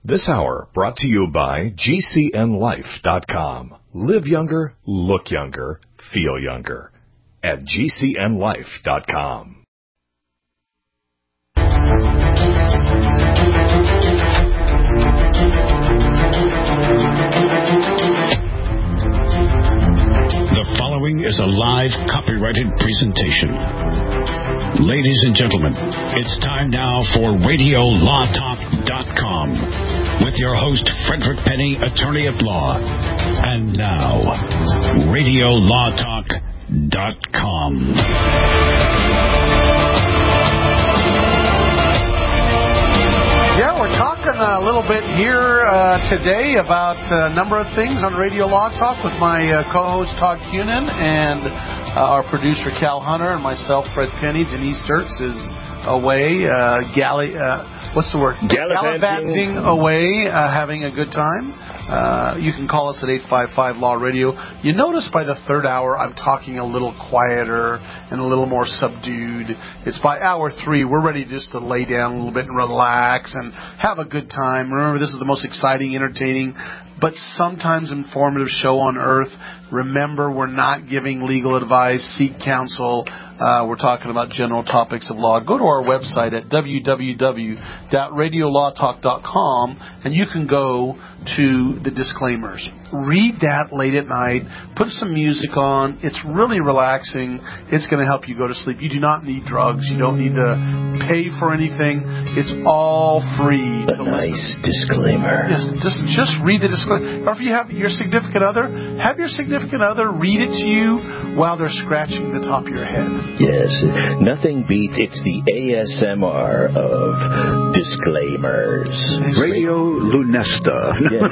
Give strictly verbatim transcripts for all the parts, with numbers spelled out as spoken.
This hour brought to you by G C N life dot com. Live younger, look younger, feel younger at G C N life dot com. The following is a live copyrighted presentation. Ladies and gentlemen, it's time now for radio law talk dot com with your host, Frederick Penny, attorney at law. And now, radio law talk dot com. Yeah, we're talking a little bit here uh, today about a number of things on Radio Law Talk with my uh, co-host Todd Cunin and uh, our producer Cal Hunter and myself, Fred Penny. Denise Dirks is away, uh, galley, uh, what's the word? Gallivanting away, uh, having a good time. Uh, you can call us at eight five five law radio. You notice by the third hour I'm talking a little quieter and a little more subdued. It's by hour three. We're ready just to lay down a little bit and relax and have a good time. Remember, this is the most exciting, entertaining, but sometimes informative show on earth. Remember, we're not giving legal advice. Seek counsel. Uh, we're talking about general topics of law. Go to our website at w w w dot radio law talk dot com and you can go to the disclaimers. Read that late at night. Put some music on. It's really relaxing. It's going to help you go to sleep. You do not need drugs. You don't need to pay for anything. It's all free. A nice disclaimer. Yes, just just read the disclaimer. Or if you have your significant other, have your significant other read it to you while they're scratching the top of your head. Yes, nothing beats, it's the A S M R of disclaimers. Radio Lunesta. Yes.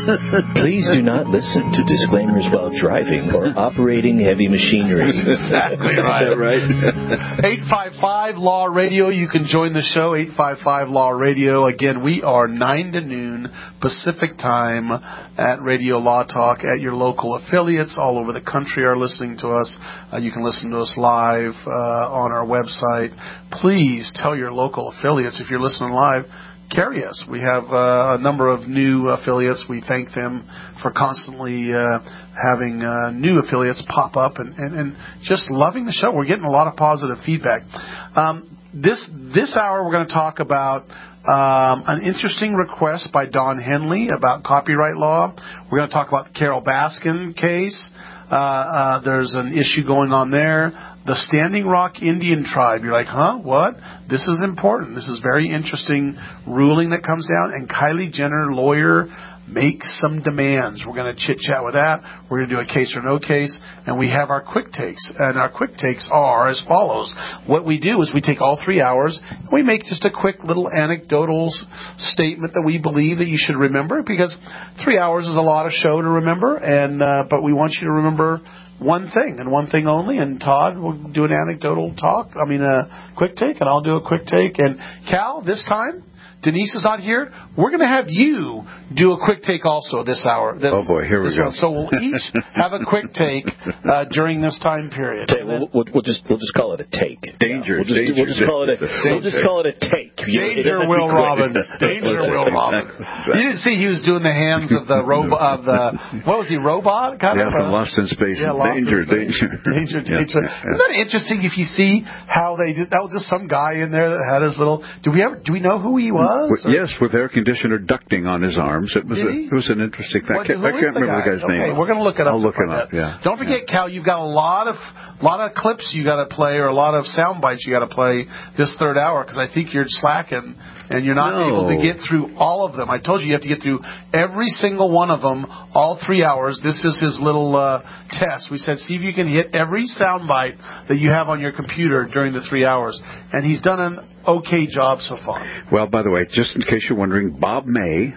Please do not listen to disclaimers while driving or operating heavy machinery. Exactly right. right. eight five five law radio. You can join the show, eight five five law radio. Again, we are nine to noon Pacific time at Radio Law Talk at your local affiliates all over the country are listening to us. Uh, you can listen to us live uh, on our website. Please tell your local affiliates if you're listening live. Carry us. We have uh, a number of new affiliates. We thank them for constantly uh, having uh, new affiliates pop up and, and, and just loving the show. We're getting a lot of positive feedback. Um, this this hour we're going to talk about um, an interesting request by Don Henley about copyright law. We're going to talk about the Carol Baskin case. Uh, uh, there's an issue going on there. The Standing Rock Indian Tribe. You're like, huh? What? This is important. This is very interesting ruling that comes down. And Kylie Jenner, lawyer, makes some demands. We're going to chit-chat with that. We're going to do a case or no case. And we have our quick takes. And our quick takes are as follows. What we do is we take all three hours and we make just a quick little anecdotal statement that we believe that you should remember, because three hours is a lot of show to remember. And uh, but we want you to remember one thing and one thing only. And Todd will do an anecdotal talk. I mean, a quick take, and I'll do a quick take. And Cal, this time, Denise is not here. We're going to have you do a quick take also this hour. This, oh, boy, here we go. One. So we'll each have a quick take uh, during this time period. Take, we'll, we'll, we'll, just, we'll just call it a take. Danger. We'll just, danger, we'll just call it a, we'll just call it a take. Danger, Will Robbins. Danger, Will Robbins. You didn't see he was doing the hands of the robot, of the, what was he, robot? Kind yeah, of, from Lost in Space. Yeah, Lost danger, in Space. danger. Danger, danger. Yeah, yeah. Isn't that interesting if you see how they did, that was just some guy in there that had his little, do we ever, do we know who he was? Well, yes, with air conditioner ducting on his arms. It was, a, it was an interesting thing. What, I can't, I can't the remember guy? the guy's okay, name. We're going to look it up. I'll look it up, yeah. Don't forget, yeah. Cal, you've got a lot of lot of clips you got to play, or a lot of sound bites you got to play this third hour, because I think you're slacking and you're not no. able to get through all of them. I told you you have to get through every single one of them, all three hours. This is his little uh, test. We said, see if you can hit every sound bite that you have on your computer during the three hours. And he's done an okay job so far. Well, by the way, just in case you're wondering, Bob May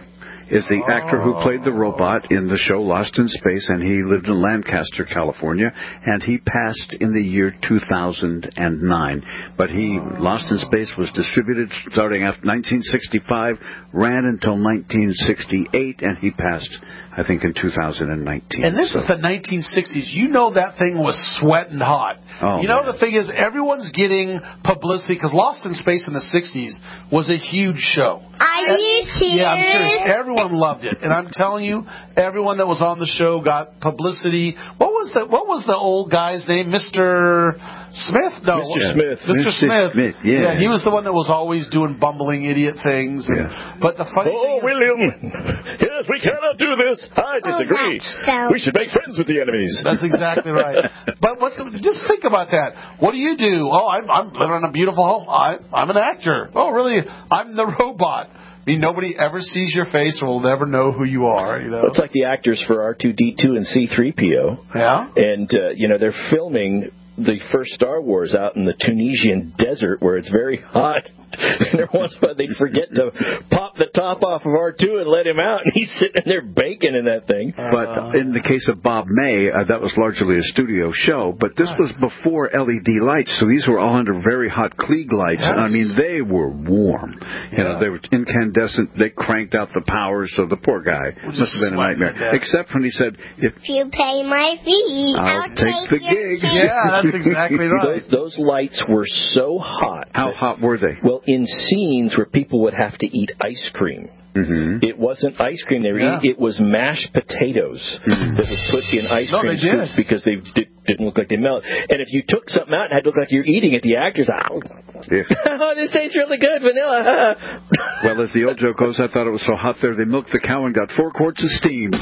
is the actor who played the robot in the show Lost in Space, and he lived in Lancaster, California, and he passed in the year two thousand nine. But he, Lost in Space was distributed starting after nineteen sixty-five, ran until nineteen sixty-eight, and he passed, I think, in two thousand nineteen. And this so. is the nineteen sixties. You know that thing was sweating hot. Oh, you know, man. the thing is, everyone's getting publicity, because Lost in Space in the sixties was a huge show. Are you serious? Yeah, I'm serious. Everyone loved it. And I'm telling you, everyone that was on the show got publicity. What was the, what was the old guy's name? Mister Smith? No. Mister Smith. Mister Smith. Smith, yeah. Yeah, he was the one that was always doing bumbling idiot things. And, Yeah. But the funny Oh, thing is, William! Yes, we cannot do this. I disagree. that's so- We should make friends with the enemies. That's exactly right. But what's just think about that. What do you do? Oh, I'm, I'm living in a beautiful home. I, I'm an actor. Oh, really? I'm the robot. I mean, nobody ever sees your face or will never know who you are. You know. It's like the actors for R two D two and C three P O. Yeah. And, uh, you know, they're filming the first Star Wars out in the Tunisian desert where it's very hot. And every once in a while they'd forget to pop the top off of R two and let him out, and he's sitting there baking in that thing. But in the case of Bob May, uh, that was largely a studio show. But this was before L E D lights, so these were all under very hot Klieg lights. Yes. And I mean, they were warm. You know, Yeah. they were incandescent. They cranked out the power, so the poor guy We're must just have been a sweating nightmare. to death. Except when he said, "If If you pay my fee, I'll I'll, take the your gig." fee. Yeah, that's exactly right. Those, those lights were so hot. how hot were they?" Well, in scenes where people would have to eat ice cream. Mm-hmm. It wasn't ice cream they were Yeah. eating. It was mashed potatoes that was put in ice No, cream they did. scoops because they did, didn't look like they melted. And if you took something out and had to look like you're eating it, the actors, oh, Yeah. oh this tastes really good, vanilla. Well, as the old joke goes, I thought it was so hot there they milked the cow and got four quarts of steam.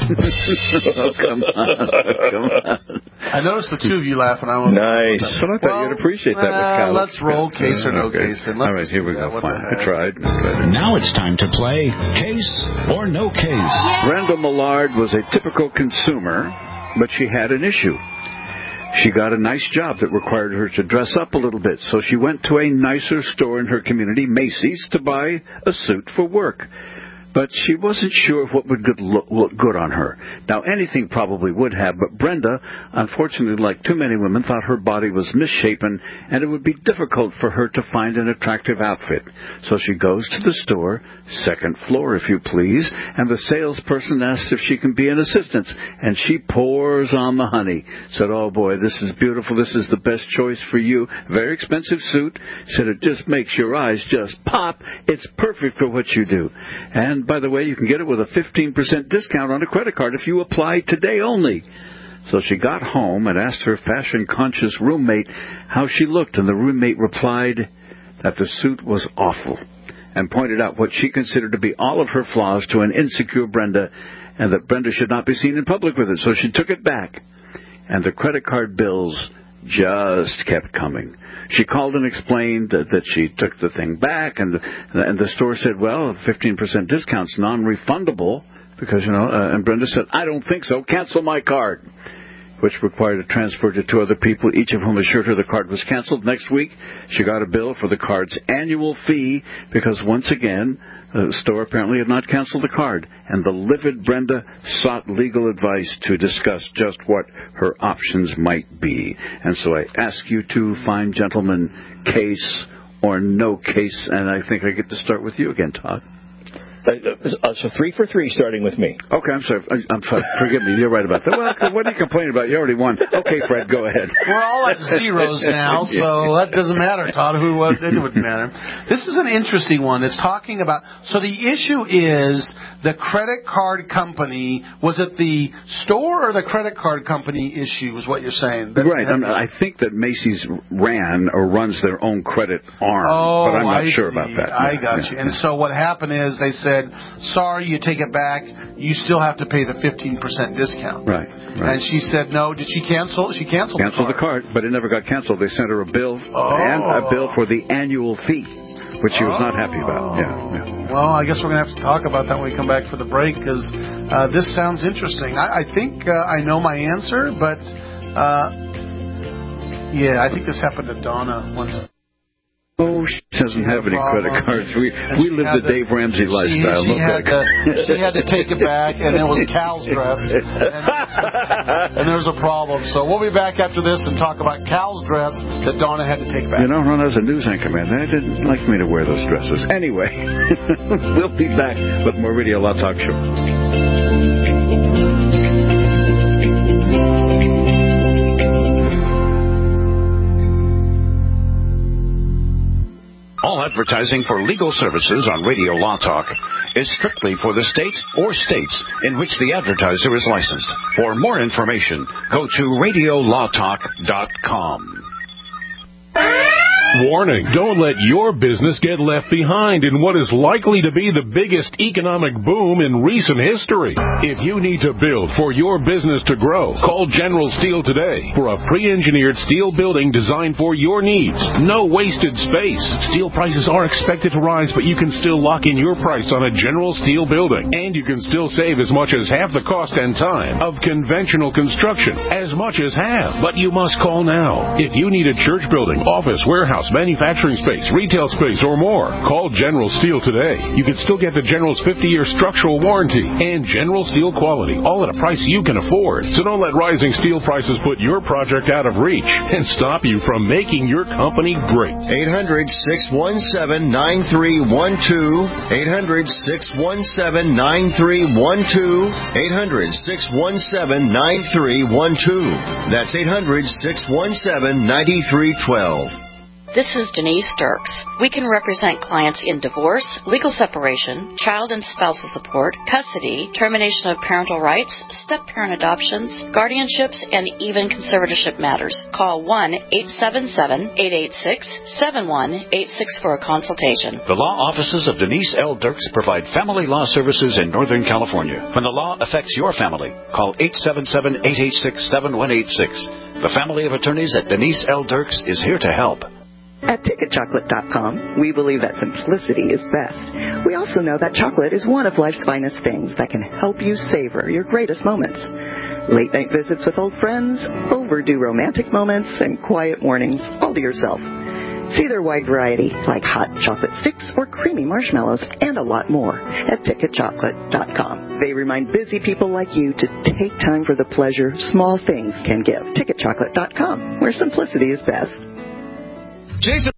Oh, come on. Come on. I noticed the two of you laughing. I was Nice. But I thought Well, you'd apprate that with uh, cow. let's roll case or no Okay. case. And let's All right, just here do we that. go. What the Fine. I heck? tried. Now it's time to play Case or No Case. Brenda Millard was a typical consumer, but she had an issue. She got a nice job that required her to dress up a little bit, so she went to a nicer store in her community, Macy's, to buy a suit for work. But she wasn't sure what would good look, look good on her. Now, anything probably would have, but Brenda, unfortunately, like too many women, thought her body was misshapen, and it would be difficult for her to find an attractive outfit. So she goes to the store, second floor, if you please, and the salesperson asks if she can be an assistant, and she pours on the honey. Said, "Oh, boy, this is beautiful. This is the best choice for you. Very expensive suit." Said, "It just makes your eyes just pop. It's perfect for what you do." And by the way, you can get it with a fifteen percent discount on a credit card if you apply today only. So she got home and asked her fashion-conscious roommate how she looked, and the roommate replied that the suit was awful and pointed out what she considered to be all of her flaws to an insecure Brenda, and that Brenda should not be seen in public with it. So she took it back, and the credit card bills just kept coming. She called and explained that, that she took the thing back, and the, and the store said, "Well, fifteen percent discount's non-refundable," because, you know, uh, and Brenda said, "I don't think so. Cancel my card," which required a transfer to two other people, each of whom assured her the card was canceled. Next week, she got a bill for the card's annual fee because, once again, the store apparently had not canceled the card, and the livid Brenda sought legal advice to discuss just what her options might be. And so I ask you to find, gentlemen, case or no case, and I think I get to start with you again, Todd. Uh, so three for three, starting with me. Okay, I'm sorry. I- I'm sorry. Forgive me. You're right about that. Well, what are you complaining about? You already won. Okay, Fred, go ahead. We're all at zeros now, so that doesn't matter, Todd. Who what, it wouldn't matter. This is an interesting one. It's talking about. So the issue is the credit card company. Was it the store or the credit card company issue? Is what you're saying? That, Right. I'm, I think that Macy's ran or runs their own credit arm, Oh, but I'm not I sure see. about that. I Yeah, got yeah, you. And yeah. so what happened is they said, "Sorry, you take it back. You still have to pay the fifteen percent discount." Right. Right. And she said, "No." Did she cancel? She canceled. Canceled the the card. card, but it never got canceled. They sent her a bill Oh. and a bill for the annual fee, which she was not happy about. Yeah, yeah. Well, I guess we're going to have to talk about that when we come back for the break, because uh, this sounds interesting. I, I think uh, I know my answer, but uh, yeah, I think this happened to Donna once. Oh, she doesn't have any credit cards. We we live the Dave Ramsey lifestyle. She, she, Look had like to, she had to take it back, and it was Cal's dress. And, and there's a problem. So we'll be back after this and talk about Cal's dress that Donna had to take back. You know, Ron, as a news anchor, man, they didn't like me to wear those dresses. Anyway, we'll be back with more Radio Law Talk Show. All advertising for legal services on Radio Law Talk is strictly for the state or states in which the advertiser is licensed. For more information, go to radio law talk dot com. Warning, don't let your business get left behind in what is likely to be the biggest economic boom in recent history. If you need to build for your business to grow, call General Steel today for a pre-engineered steel building designed for your needs. No wasted space. Steel prices are expected to rise, but you can still lock in your price on a General Steel building. And you can still save as much as half the cost and time of conventional construction. As much as half. But you must call now. If you need a church building, office, warehouse, manufacturing space, retail space, or more, call General Steel today. You can still get the General's fifty-year structural warranty and General Steel quality, all at a price you can afford. So don't let rising steel prices put your project out of reach and stop you from making your company great. eight hundred, six one seven, nine three one two. eight hundred, six one seven, nine three one two. eight hundred, six one seven, nine three one two. That's eight hundred, six one seven, nine three one two. This is Denise Dirks. We can represent clients in divorce, legal separation, child and spousal support, custody, termination of parental rights, step-parent adoptions, guardianships, and even conservatorship matters. Call one eight seven seven, eight eight six, seven one eight six for a consultation. The law offices of Denise L. Dirks provide family law services in Northern California. When the law affects your family, call eight seven seven, eight eight six, seven one eight six. The family of attorneys at Denise L. Dirks is here to help. At ticket chocolate dot com, we believe that simplicity is best. We also know that chocolate is one of life's finest things that can help you savor your greatest moments. Late night visits with old friends, overdue romantic moments, and quiet mornings all to yourself. See their wide variety, like hot chocolate sticks or creamy marshmallows, and a lot more at ticket chocolate dot com. They remind busy people like you to take time for the pleasure small things can give. ticket chocolate dot com, where simplicity is best. Jason.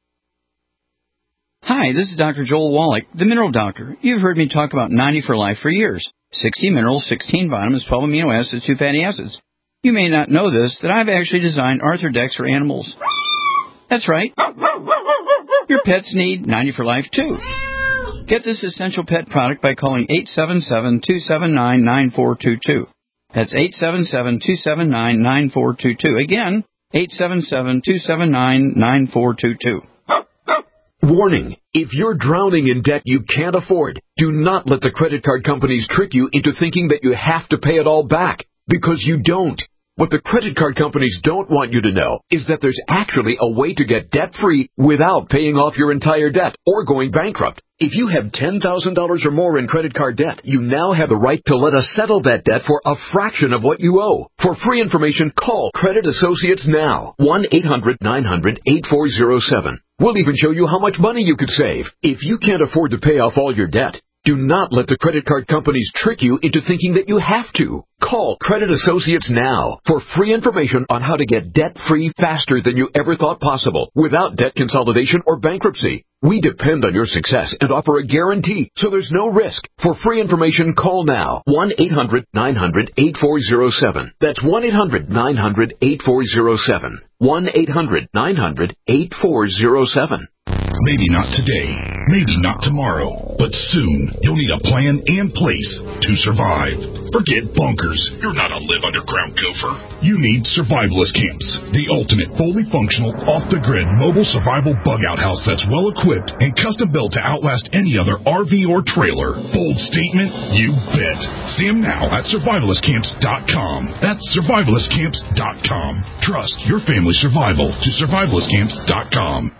Hi, this is Doctor Joel Wallach, the Mineral Doctor. You've heard me talk about ninety for Life for years. sixty minerals, sixteen vitamins, twelve amino acids, two fatty acids. You may not know this, that I've actually designed Arthrodex for animals. That's right. Your pets need ninety for Life, too. Get this essential pet product by calling eight seven seven, two seven nine, nine four two two. That's eight seven seven, two seven nine, nine four two two. Again, eight seven seven, two seven nine, nine four two two. Warning, if you're drowning in debt you can't afford, do not let the credit card companies trick you into thinking that you have to pay it all back, because you don't. What the credit card companies don't want you to know is that there's actually a way to get debt-free without paying off your entire debt or going bankrupt. If you have ten thousand dollars or more in credit card debt, you now have the right to let us settle that debt for a fraction of what you owe. For free information, call Credit Associates now. one eight hundred, nine hundred, eight four zero seven. We'll even show you how much money you could save. If you can't afford to pay off all your debt, do not let the credit card companies trick you into thinking that you have to. Call Credit Associates now for free information on how to get debt-free faster than you ever thought possible without debt consolidation or bankruptcy. We depend on your success and offer a guarantee, so there's no risk. For free information, call now. one eight hundred, nine hundred, eight four zero seven. That's one eight hundred, nine hundred, eight four zero seven. one eight hundred, nine hundred, eight four zero seven. Maybe not today, maybe not tomorrow, but soon you'll need a plan and place to survive. Forget bunkers. You're not a live underground gopher. You need Survivalist Camps, the ultimate fully functional, off-the-grid mobile survival bug-out house that's well-equipped and custom-built to outlast any other R V or trailer. Bold statement? You bet. See them now at survivalist camps dot com. That's survivalist camps dot com. Trust your family's survival to survivalist camps dot com.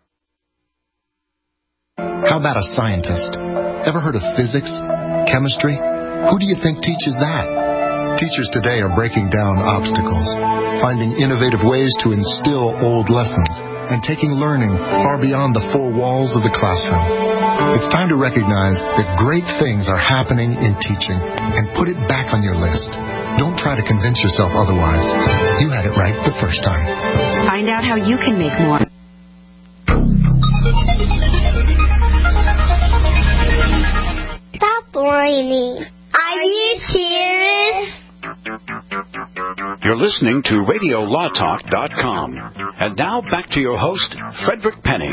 How about a scientist? Ever heard of physics? Chemistry? Who do you think teaches that? Teachers today are breaking down obstacles, finding innovative ways to instill old lessons. and taking learning far beyond the four walls of the classroom. It's time to recognize that great things are happening in teaching and put it back on your list. Don't try to convince yourself otherwise. You had it right the first time. Find out how you can make more. Stop whining. Are you serious? You're listening to radio law talk dot com. And now back to your host, Frederick Penny.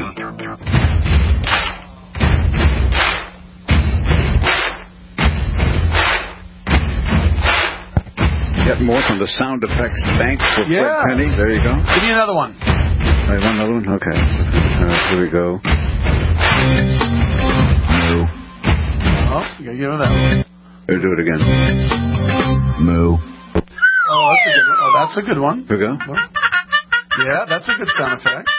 Get more from the sound effects bank for Yeah. Fred Penny. There you go. Give me another one. I want another one? Okay. Uh, here we go. Moo. Oh, you gotta give him that one. Here, do it again. Moo. Oh, that's a good one. Oh, that's a good one. Here we go. Yeah, that's a good sound effect.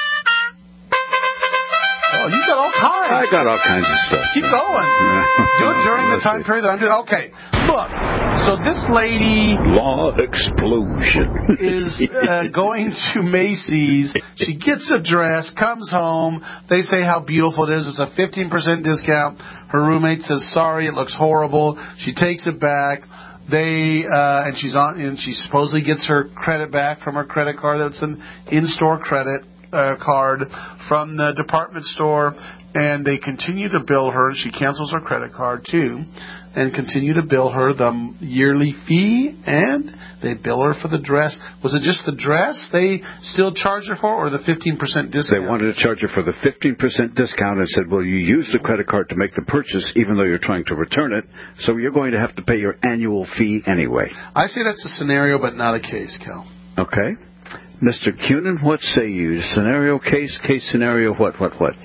Oh, you got all kinds. I got all kinds of stuff. Keep going. Do it during the time period that I'm doing. Okay, look. So this lady Law explosion is uh, going to Macy's. She gets a dress, comes home. They say how beautiful it is. It's a fifteen percent discount. Her roommate says, sorry, it looks horrible. She takes it back. They uh, and she's on, and she supposedly gets her credit back from her credit card. That's an in-store credit uh, card from the department store, and they continue to bill her. She cancels her credit card too, and continue to bill her the yearly fee, and they bill her for the dress. Was it just the dress they still charge her for, or the fifteen percent discount? They wanted to charge her for the fifteen percent discount and said, well, you used the credit card to make the purchase even though you're trying to return it, so you're going to have to pay your annual fee anyway. I say that's a scenario, but not a case, Cal. Okay. Mister Cunin, what say you? Scenario, case, case, scenario, what, what, what?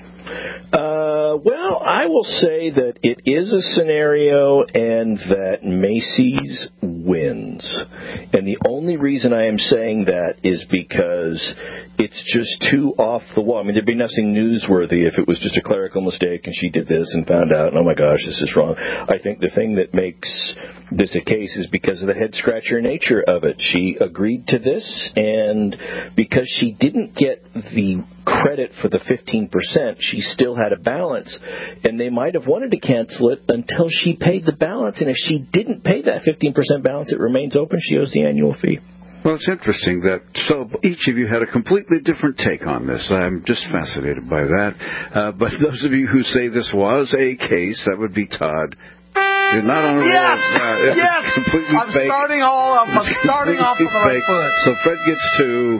Uh, well, I will say that it is a scenario and that Macy's wins. And the only reason I am saying that is because it's just too off the wall. I mean, there'd be nothing newsworthy if it was just a clerical mistake and she did this and found out, and oh my gosh, this is wrong. I think the thing that makes this a case is because of the head-scratcher nature of it. She agreed to this, and because she didn't get the credit for the fifteen percent, she still had a balance, and they might have wanted to cancel it until she paid the balance, and if she didn't pay that fifteen percent balance, it remains open. She owes the annual fee. Well, it's interesting that so each of you had a completely different take on this. I'm just fascinated by that. Uh, but those of you who say this was a case, that would be Todd. You're not on a roll. Yes, Uh, it yes. was completely I'm fake. starting all up. I'm starting off on the right Fake. foot. So Fred gets two.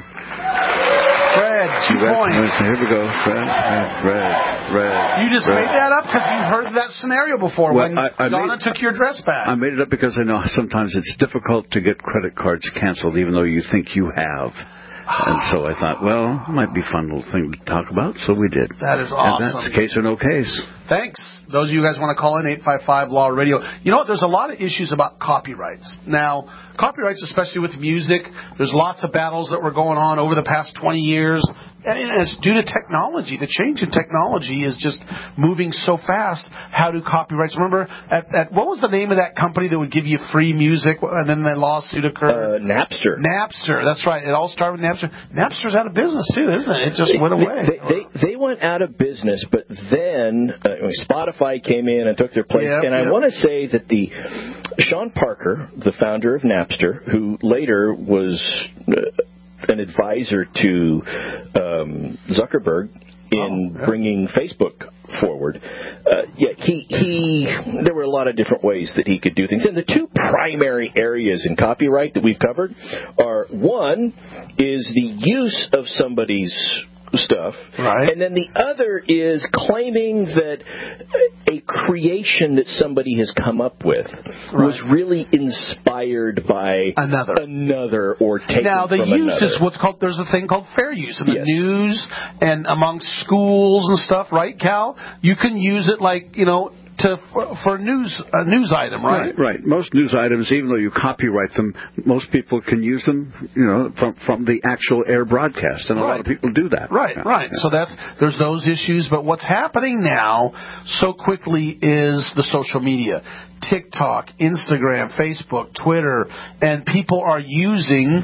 Fred, two Fred, points. Here we go. Fred, Fred, Fred, Fred. You just Fred. made that up because you heard that scenario before Well, when I- I Donna made- took your dress back. I made it up because I know sometimes it's difficult to get credit cards canceled even though you think you have. And so I thought, well, it might be a fun little thing to talk about, so we did. That is And awesome. that's case or no case. Thanks. Those of you guys want to call in, eight five five Law Radio. You know what? There's a lot of issues about copyrights. Now, copyrights, especially with music, there's lots of battles that were going on over the past twenty years. And it's due to technology. The change in technology is just moving so fast. How do copyrights... Remember, at, at what was the name of that company that would give you free music and then the lawsuit occurred? Uh, Napster. Napster. That's right. It all started with Napster. Napster's out of business, too, isn't it? It just went away. They, they, they went out of business, but then uh, Spotify came in and took their place. Yep, and I yep. want to say that the Sean Parker, the founder of Napster, who later was uh, an advisor to um, Zuckerberg in Oh, yeah. bringing Facebook forward. Uh, yeah, he he. There were a lot of different ways that he could do things, and the two primary areas in copyright that we've covered are one is the use of somebody's stuff, right. And then the other is claiming that a creation that somebody has come up with right. was really inspired by another, another, or taken now the from use another. is what's called. There's a thing called fair use in the Yes. news and amongst schools and stuff, right, Cal? You can use it like you know. To for, for news a news item, right? Right, right. Most news items, even though you copyright them, most people can use them, you know, from from the actual air broadcast, and a right. lot of people do that. Right, yeah. right. Yeah. So that's there's those issues, but what's happening now so quickly is the social media, TikTok, Instagram, Facebook, Twitter, and people are using.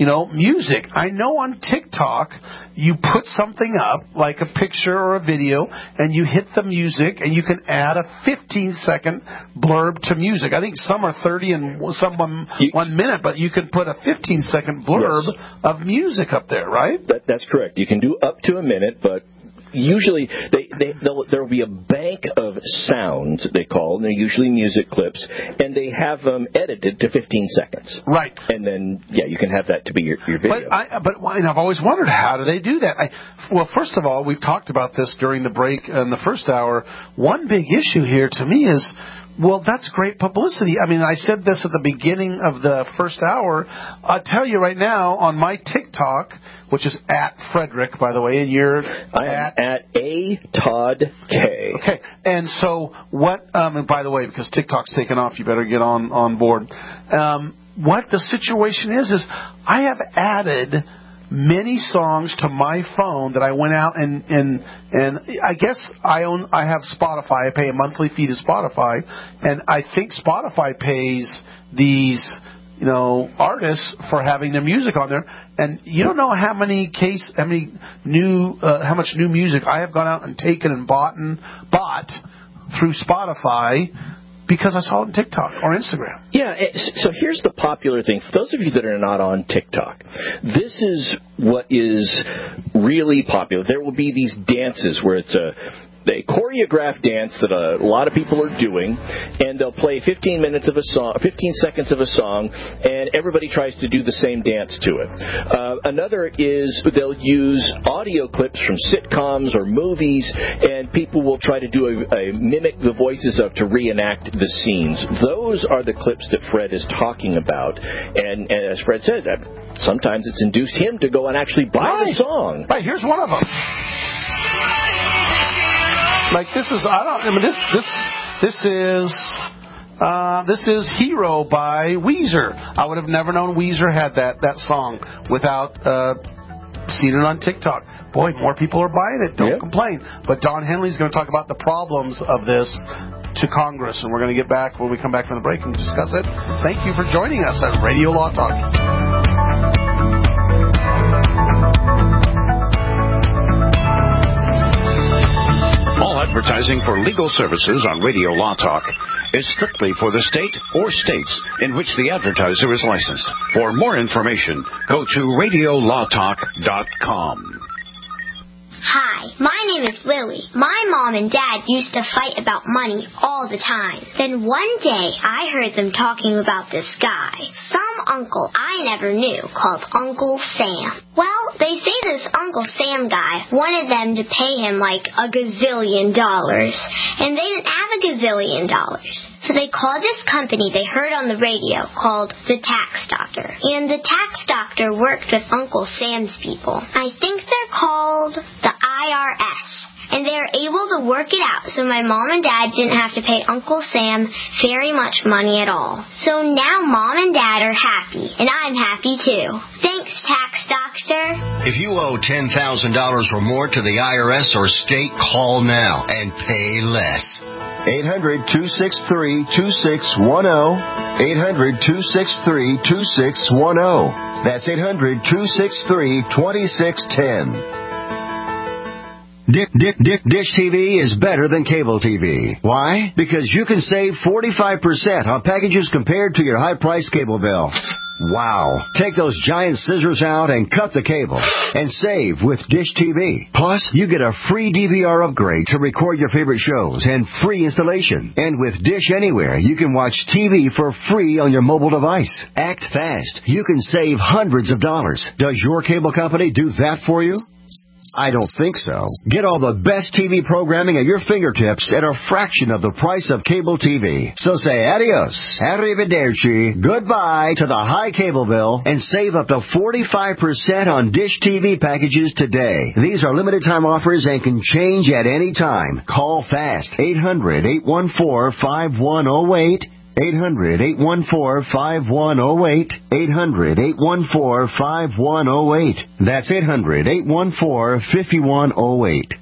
you know, music. I know on TikTok you put something up, like a picture or a video, and you hit the music, and you can add a fifteen-second blurb to music. I think some are thirty and some one, one minute, but you can put a fifteen-second blurb Yes. of music up there, right? That, that's correct. You can do up to a minute, but usually they, they, there will be a bank of sounds, they call, and they're usually music clips, and they have them edited to fifteen seconds. Right. And then, yeah, you can have that to be your, your video. But, I, but and I've always wondered, how do they do that? I, well, first of all, we've talked about this during the break in the first hour. One big issue here to me is, well, that's great publicity. I mean, I said this at the beginning of the first hour. I'll tell you right now, on my TikTok, which is at Frederick, by the way, and you're I am at A Todd K. Okay, and so what, um, and by the way, because TikTok's taken off, you better get on, on board. Um, what the situation is, is I have added many songs to my phone that I went out and, and, and I guess I own, I have Spotify. I pay a monthly fee to Spotify, and I think Spotify pays these, you know, artists for having their music on there. And you don't know how many case, how many new, uh, how much new music I have gone out and taken and bought and bought through Spotify because I saw it on TikTok or Instagram. Yeah, so here's the popular thing. For those of you that are not on TikTok, this is what is really popular. There will be these dances where it's a a choreographed dance that a lot of people are doing, and they'll play fifteen minutes of a song, fifteen seconds of a song, and everybody tries to do the same dance to it. Uh, another is they'll use audio clips from sitcoms or movies, and people will try to do a, a mimic the voices of to reenact the scenes. Those are the clips that Fred is talking about, and, and as Fred said, sometimes it's induced him to go and actually buy right. the song. Right, here's one of them. Like this is, I don't, I mean, this, this, this is, uh, this is Hero by Weezer. I would have never known Weezer had that, that song without, uh, seeing it on TikTok. Boy, more people are buying it. Don't yep. complain. But Don Henley's going to talk about the problems of this to Congress, and we're going to get back when we come back from the break and discuss it. Thank you for joining us at Radio Law Talk. All advertising for legal services on Radio Law Talk is strictly for the state or states in which the advertiser is licensed. For more information, go to radio law talk dot com. Hi, my name is Lily. My mom and dad used to fight about money all the time. Then one day, I heard them talking about this guy, some uncle I never knew, called Uncle Sam. Well, they say this Uncle Sam guy wanted them to pay him like a gazillion dollars, and they didn't have a gazillion dollars. So they called this company they heard on the radio called the Tax Doctor. And the Tax Doctor worked with Uncle Sam's people. I think they're called the I R S. And they were able to work it out so my mom and dad didn't have to pay Uncle Sam very much money at all. So now mom and dad are happy, and I'm happy too. Thanks, Tax Doctor. If you owe ten thousand dollars or more to the I R S or state, call now and pay less. eight hundred, two six three, two six one zero. eight hundred, two six three, two six one zero. That's eight hundred, two six three, two six one zero. Dick, Dick, Dick, Dish T V is better than cable T V. Why? Because you can save forty-five percent on packages compared to your high-priced cable bill. Wow. Take those giant scissors out and cut the cable and save with Dish T V. Plus, you get a free D V R upgrade to record your favorite shows and free installation. And with Dish Anywhere, you can watch T V for free on your mobile device. Act fast. You can save hundreds of dollars. Does your cable company do that for you? I don't think so. Get all the best T V programming at your fingertips at a fraction of the price of cable T V. So say adios, arrivederci, goodbye to the high cable bill and save up to forty-five percent on Dish T V packages today. These are limited time offers and can change at any time. Call fast. eight hundred, eight one four, five one zero eight. eight hundred, eight one four, five one zero eight. eight hundred, eight one four, five one zero eight. That's eight hundred, eight one four, five one zero eight.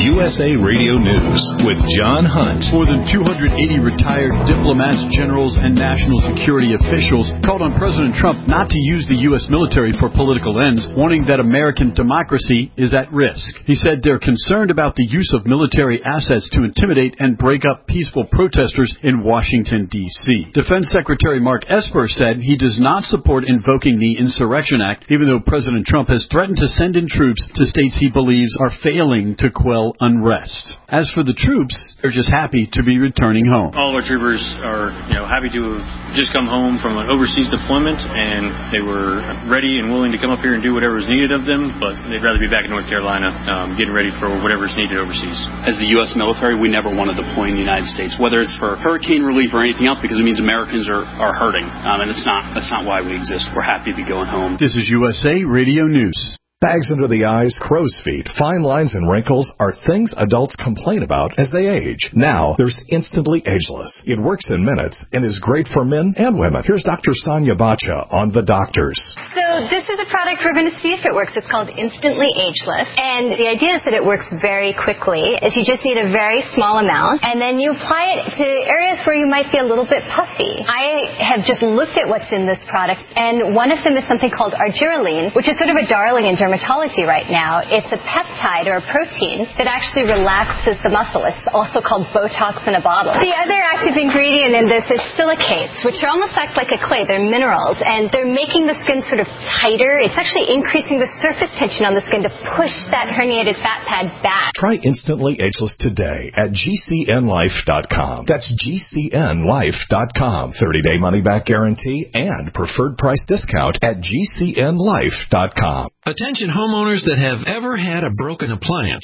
U S A Radio News with John Hunt. More than two hundred eighty retired diplomats, generals, and national security officials called on President Trump not to use the U S military for political ends, warning that American democracy is at risk. He said they're concerned about the use of military assets to intimidate and break up peaceful protesters in Washington, D C Defense Secretary Mark Esper said he does not support invoking the Insurrection Act, even though President Trump has threatened to send in troops to states he believes are failing to quell unrest. As for the troops, they're just happy to be returning home. All of our troopers are, you know, happy to have just come home from an overseas deployment, and they were ready and willing to come up here and do whatever is needed of them, but they'd rather be back in North Carolina, um, getting ready for whatever is needed overseas. As the U S military, we never want to deploy in the United States, whether it's for hurricane relief or anything else, because it means Americans are, are hurting, um, and it's not, that's not why we exist. We're happy to be going home. This is U S A Radio News. Bags under the eyes, crow's feet, fine lines, and wrinkles are things adults complain about as they age. Now, there's Instantly Ageless. It works in minutes and is great for men and women. Here's Doctor Sonia Bacha on The Doctors. So this is a product we're going to see if it works. It's called Instantly Ageless. And the idea is that it works very quickly. Is you just need a very small amount, and then you apply it to areas where you might be a little bit puffy. I have just looked at what's in this product, and one of them is something called argireline, which is sort of a darling in dermatology right now. It's a peptide or a protein that actually relaxes the muscle. It's also called Botox in a bottle. The other active ingredient in this is silicates, which are almost act like a clay. They're minerals, and they're making the skin sort of tighter. It's actually increasing the surface tension on the skin to push that herniated fat pad back. Try Instantly Ageless today at G C N life dot com. That's G C N life dot com. thirty-day money-back guarantee and preferred price discount at G C N life dot com. Attention homeowners that have ever had a broken appliance.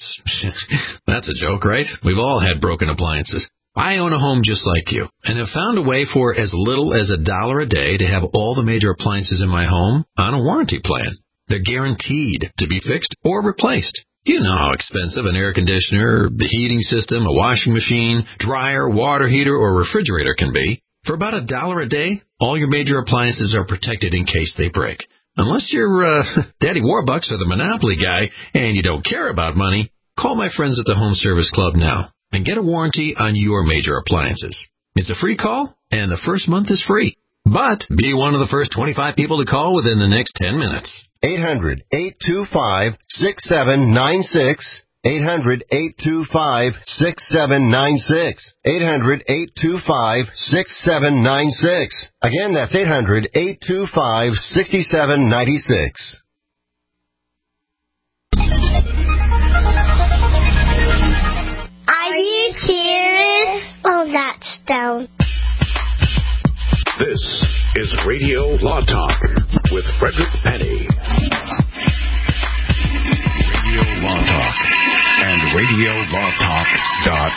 That's a joke, right? We've all had broken appliances. I own a home just like you and have found a way for as little as a dollar a day to have all the major appliances in my home on a warranty plan. They're guaranteed to be fixed or replaced. You know how expensive an air conditioner, the heating system, a washing machine, dryer, water heater, or refrigerator can be. For about a dollar a day, all your major appliances are protected in case they break. Unless you're uh, Daddy Warbucks or the Monopoly guy and you don't care about money, call my friends at the Home Service Club now and get a warranty on your major appliances. It's a free call, and the first month is free. But be one of the first twenty-five people to call within the next ten minutes. eight hundred, eight two five, six seven nine six. eight hundred, eight two five, six seven nine six. eight hundred, eight two five, six seven nine six. Again, that's eight hundred, eight two five, six seven nine six. Are you serious? Oh, that's down. This is Radio Law Talk with Frederick Penny. Radio Law Talk and radio law talk dot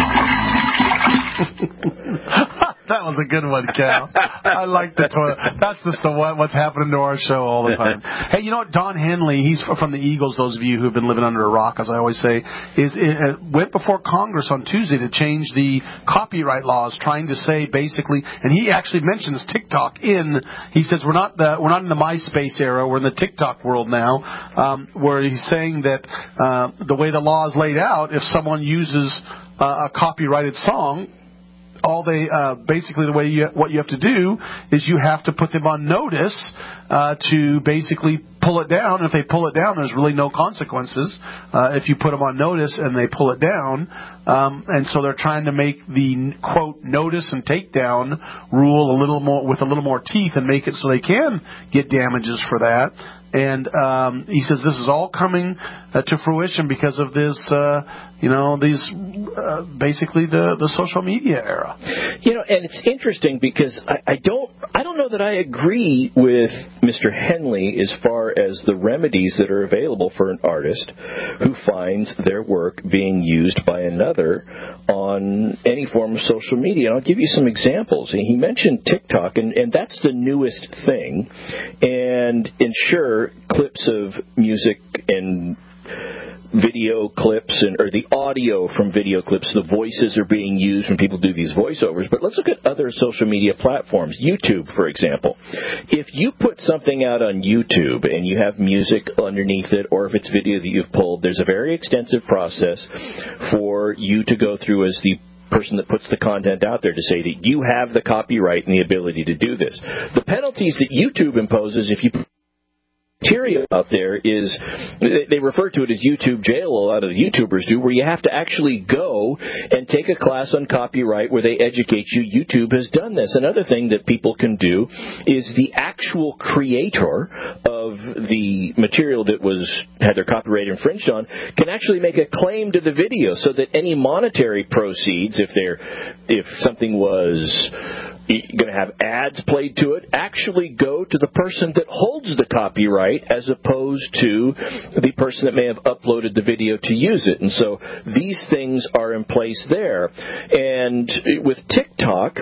com. That was a good one, Cal. I like the toilet. That's just the what, what's happening to our show all the time. Hey, you know what? Don Henley, he's from the Eagles, those of you who have been living under a rock, as I always say, is uh, went before Congress on Tuesday to change the copyright laws, trying to say basically, and he actually mentions TikTok in, he says we're not the, we're not in the MySpace era, we're in the TikTok world now, um, where he's saying that uh, the way the law is laid out, if someone uses uh, a copyrighted song, all they uh, basically the way you, what you have to do is you have to put them on notice uh, to basically pull it down. And if they pull it down, there's really no consequences uh, if you put them on notice and they pull it down. Um, and so they're trying to make the quote notice and takedown rule a little more with a little more teeth and make it so they can get damages for that. And um, he says this is all coming uh, to fruition because of this, uh, you know, these uh, basically the, the social media era. You know, and it's interesting because I, I don't I don't know that I agree with Mister Henley as far as the remedies that are available for an artist who finds their work being used by another on any form of social media. And I'll give you some examples. He mentioned TikTok, and, and that's the newest thing. And, and sure, clips of music and video clips and or the audio from video clips. The voices are being used when people do these voiceovers. But let's look at other social media platforms. YouTube, for example. If you put something out on YouTube and you have music underneath it, or if it's video that you've pulled, there's a very extensive process for you to go through as the person that puts the content out there to say that you have the copyright and the ability to do this. The penalties that YouTube imposes if you put material out there is, they refer to it as YouTube jail, a lot of the YouTubers do, where you have to actually go and take a class on copyright where they educate you. YouTube has done this. Another thing that people can do is the actual creator of the material that was had their copyright infringed on can actually make a claim to the video so that any monetary proceeds, if they're if something was going to have ads played to it, actually go to the person that holds the copyright as opposed to the person that may have uploaded the video to use it. And so these things are in place there. And with TikTok,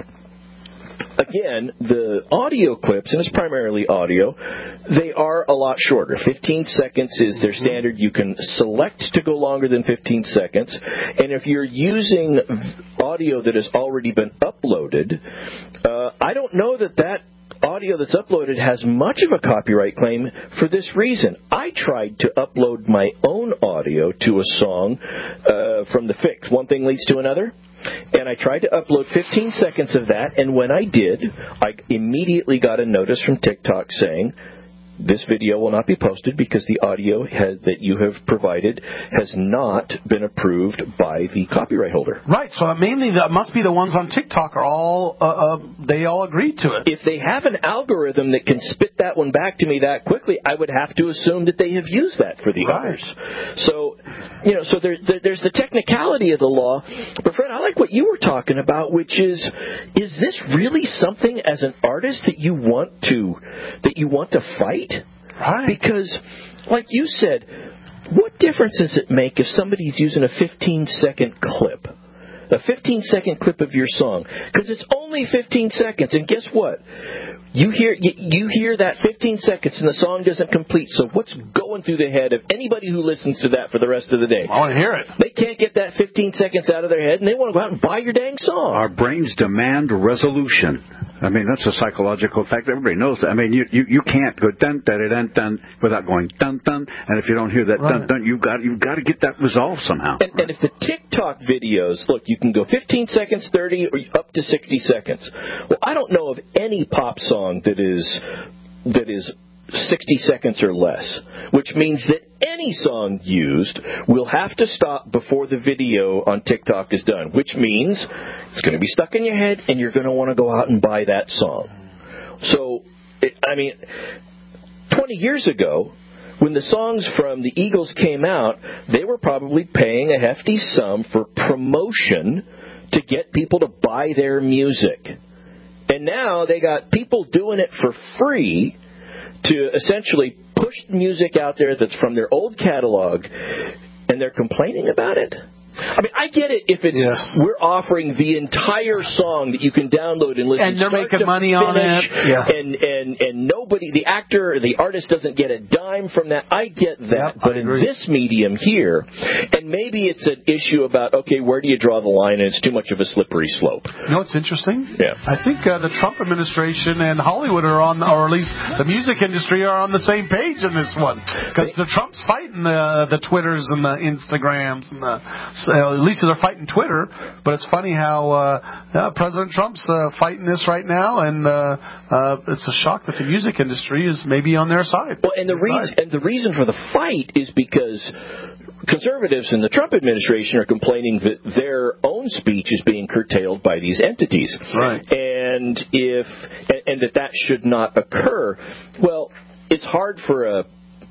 again, the audio clips, and it's primarily audio, they are a lot shorter. fifteen seconds is their standard. You can select to go longer than fifteen seconds. And if you're using audio that has already been uploaded, uh, I don't know that that audio that's uploaded has much of a copyright claim for this reason. I tried to upload my own audio to a song uh, from the Fix. One thing leads to another. And I tried to upload fifteen seconds of that, and when I did, I immediately got a notice from TikTok saying, this video will not be posted because the audio has, that you have provided has not been approved by the copyright holder. Right, so mainly that must be the ones on TikTok are all, uh, uh, they all agreed to it. If they have an algorithm that can spit that one back to me that quickly, I would have to assume that they have used that for the right. others. So, you know, so there, there, there's the technicality of the law. But Fred, I like what you were talking about, which is, is this really something as an artist that you want to, that you want to fight? Right. Because, like you said, what difference does it make if somebody's using a fifteen-second clip? A fifteen-second clip of your song. Because it's only fifteen seconds, and guess what? You hear you, you hear that fifteen seconds and the song doesn't complete. So what's going through the head of anybody who listens to that for the rest of the day? I want to hear it. They can't get that fifteen seconds out of their head, and they want to go out and buy your dang song. Our brains demand resolution. I mean, that's a psychological fact. Everybody knows that. I mean, you, you, you can't go dun dun dun dun without going dun dun. And if you don't hear that right. dun dun, you've got you've got to get that resolved somehow. And, right. and if the TikTok videos, look, you can go fifteen seconds, thirty, or up to sixty seconds. Well, I don't know of any pop song that is that is sixty seconds or less, which means that any song used will have to stop before the video on TikTok is done, which means it's going to be stuck in your head and you're going to want to go out and buy that song. So, it, I mean, twenty years ago, when the songs from the Eagles came out, they were probably paying a hefty sum for promotion to get people to buy their music. And now they got people doing it for free to essentially push music out there that's from their old catalog, and they're complaining about it? I mean, I get it if it's yes. we're offering the entire song that you can download and listen to. And they're making money finish, on it. Yeah. And, and, and nobody, the actor or the artist doesn't get a dime from that. I get that. Yep, but in this medium here, and maybe it's an issue about, okay, where do you draw the line, and it's too much of a slippery slope. You know what's interesting? Yeah. I think uh, the Trump administration and Hollywood are on, or at least the music industry are on the same page in this one. Because the Trump's fighting the, the Twitters and the Instagrams and the... So at least they're fighting Twitter, but it's funny how uh, uh, President Trump's uh, fighting this right now, and uh, uh, it's a shock that the music industry is maybe on their side. Well, and the reason and the reason for the fight is because conservatives in the Trump administration are complaining that their own speech is being curtailed by these entities, right? And if and, and that that should not occur. Well, it's hard for a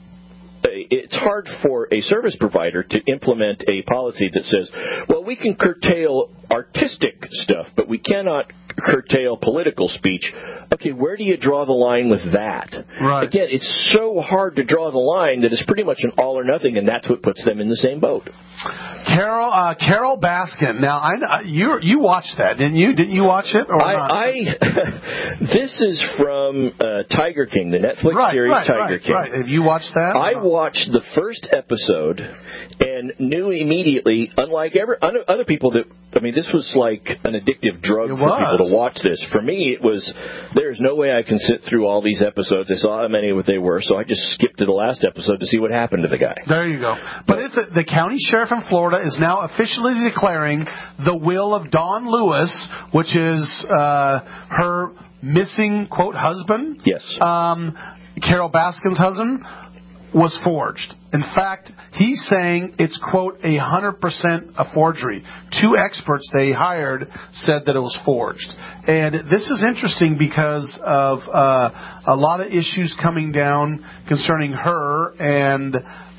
It's hard for a service provider to implement a policy that says, well, we can curtail artistic stuff, but we cannot curtail political speech. Okay, where do you draw the line with that? Right. Again, it's so hard to draw the line that it's pretty much an all or nothing, and that's what puts them in the same boat. Carol uh, Carol Baskin. Now, I you you watched that, didn't you? Didn't you watch it? Or I, not? I this is from uh, Tiger King, the Netflix right, series right, Tiger right, King. Right. Have you watched that? I watched the first episode and knew immediately, unlike every, other people that, I mean, this was like an addictive drug it for was. people to watch this. For me, it was, there's no way I can sit through all these episodes. I saw how many what they were, so I just skipped to the last episode to see what happened to the guy. There you go. But it's a, the county sheriff in Florida is now officially declaring the will of Dawn Lewis, which is uh, her missing, quote, husband. Yes. Um, Carol Baskin's husband was forged. In fact, he's saying it's, quote, a hundred percent a forgery. Two experts they hired said that it was forged. And this is interesting because of uh, a lot of issues coming down concerning her and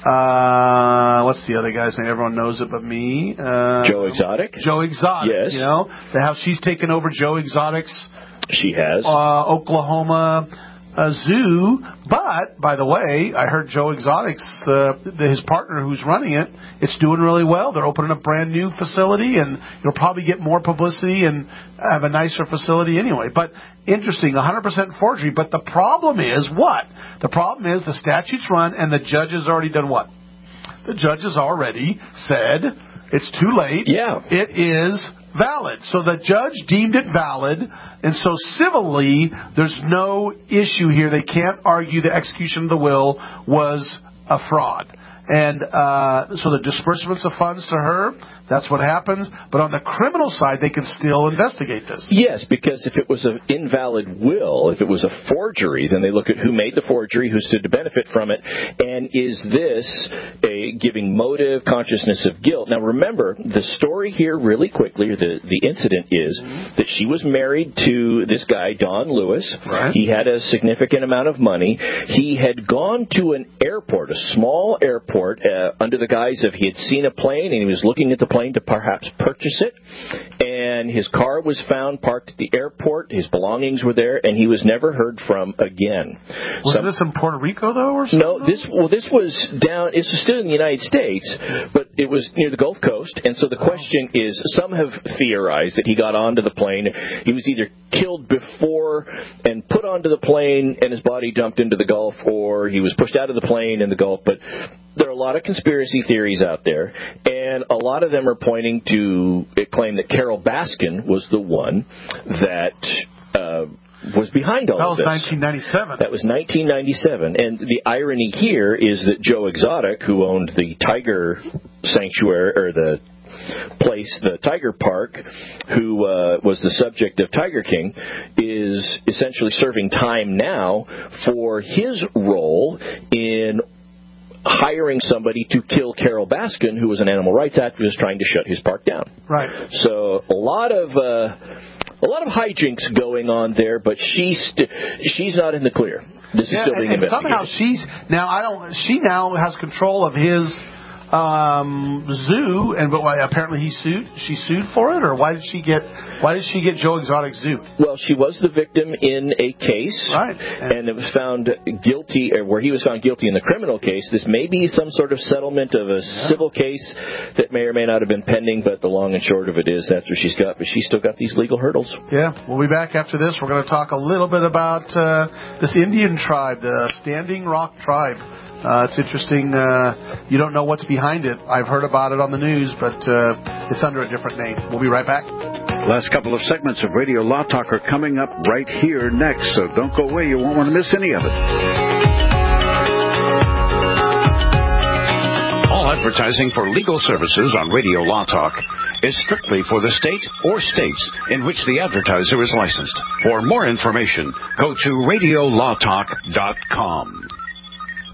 uh, what's the other guy's name? Everyone knows it but me. Uh, Joe Exotic? Joe Exotic. Yes. You know, how she's taken over Joe Exotic's She has. uh, Oklahoma uh, zoo. But, by the way, I heard Joe Exotic's, uh, his partner who's running it, it's doing really well. They're opening a brand new facility, and you'll probably get more publicity and have a nicer facility anyway. But interesting, one hundred percent forgery. But the problem is what? The problem is the statute's run, and the judge has already done what? The judge has already said it's too late. Yeah. It is valid. So the judge deemed it valid, and so civilly, there's no issue here. They can't argue the execution of the will was a fraud. And uh, so the disbursements of funds to her, that's what happens. But on the criminal side, they can still investigate this. Yes, because if it was an invalid will, if it was a forgery, then they look at who made the forgery, who stood to benefit from it, and is this a giving motive, consciousness of guilt. Now remember, the story here really quickly, the, the incident is mm-hmm. that she was married to this guy, Don Lewis. Right. He had a significant amount of money. He had gone to an airport, a small airport, uh, under the guise of he had seen a plane and he was looking at the plane to perhaps purchase it, and his car was found parked at the airport. His belongings were there, and he was never heard from again. Was Some, this in Puerto Rico though, or something? No, this well, this was down. This was still in the United States, but it was near the Gulf Coast. And so the question is, some have theorized that he got onto the plane. He was either killed before and put onto the plane, and his body dumped into the Gulf, or he was pushed out of the plane in the Gulf. But there are a lot of conspiracy theories out there, and a lot of them are pointing to a claim that Carol Baskin was the one that uh, was behind all that of this. That was nineteen ninety-seven. That was nineteen ninety-seven. And the irony here is that Joe Exotic, who owned the Tiger Sanctuary, or the place, the Tiger Park, who uh, was the subject of Tiger King, is essentially serving time now for his role in hiring somebody to kill Carol Baskin, who was an animal rights activist trying to shut his park down. Right. So a lot of uh, a lot of hijinks going on there, but she's st- she's not in the clear. This is yeah, still being and, and investigated. somehow she's now I don't. She now has control of his um, zoo, and but why, apparently he sued. She sued for it, or why did she get? Why did she get Joe Exotic Zoo? Well, she was the victim in a case, right? And, and it was found guilty, or where he was found guilty in the criminal case. This may be some sort of settlement of a yeah. civil case that may or may not have been pending, but the long and short of it is that's what she's got. But she's still got these legal hurdles. Yeah, we'll be back after this. We're going to talk a little bit about uh, this Indian tribe, the Standing Rock Tribe. Uh, it's interesting. Uh, you don't know what's behind it. I've heard about it on the news, but uh, it's under a different name. We'll be right back. Last couple of segments of Radio Law Talk are coming up right here next, so don't go away. You won't want to miss any of it. All advertising for legal services on Radio Law Talk is strictly for the state or states in which the advertiser is licensed. For more information, go to radio law talk dot com.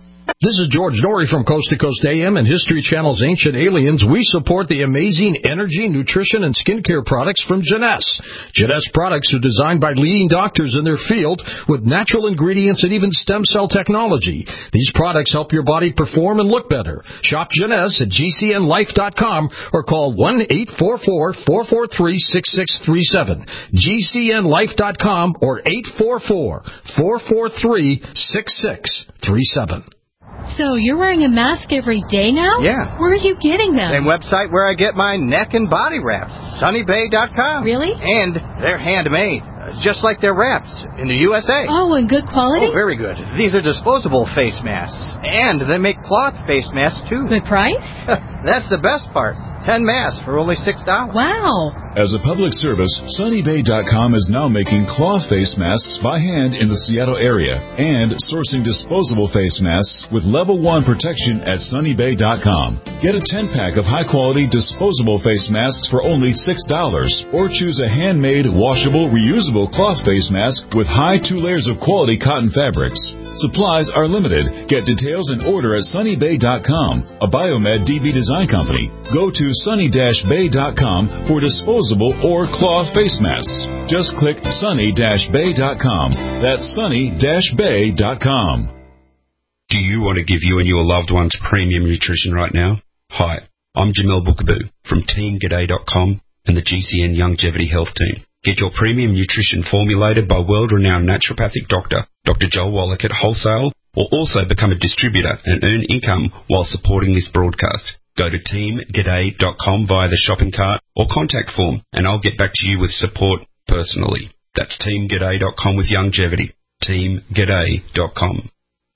This is George Norrie from Coast to Coast A M and History Channel's Ancient Aliens. We support the amazing energy, nutrition, and skincare products from Jeunesse. Jeunesse products are designed by leading doctors in their field with natural ingredients and even stem cell technology. These products help your body perform and look better. Shop Jeunesse at G C N life dot com or call one eight four four, four four three, six six three seven. G C N life dot com or eight four four, four four three, six six three seven. So you're wearing a mask every day now? Yeah. Where are you getting them? Same website where I get my neck and body wraps, sunny bay dot com. Really? And they're handmade, uh, just like their wraps in the U S A. Oh, and good quality? Oh, very good. These are disposable face masks. And they make cloth face masks, too. Good price? That's the best part. Ten masks for only six dollars. Wow. As a public service, sunny bay dot com is now making cloth face masks by hand in the Seattle area and sourcing disposable face masks with level one protection at sunny bay dot com. Get a ten-pack of high-quality disposable face masks for only six dollars or choose a handmade, washable, reusable cloth face mask with high two layers of quality cotton fabrics. Supplies are limited. Get details and order at sunny bay dot com, a Biomed D B design company. Go to sunny bay dot com for disposable or cloth face masks. Just click sunny bay dot com. That's sunny bay dot com. Do you want to give you and your loved ones premium nutrition right now? Hi, I'm Jamel Bookaboo from team g'day dot com and the G C N Longevity Health Team. Get your premium nutrition formulated by world-renowned naturopathic doctor, Doctor Joel Wallach at wholesale, or also become a distributor and earn income while supporting this broadcast. Go to team g'day dot com via the shopping cart or contact form, and I'll get back to you with support personally. That's team g'day dot com with longevity. team g'day dot com.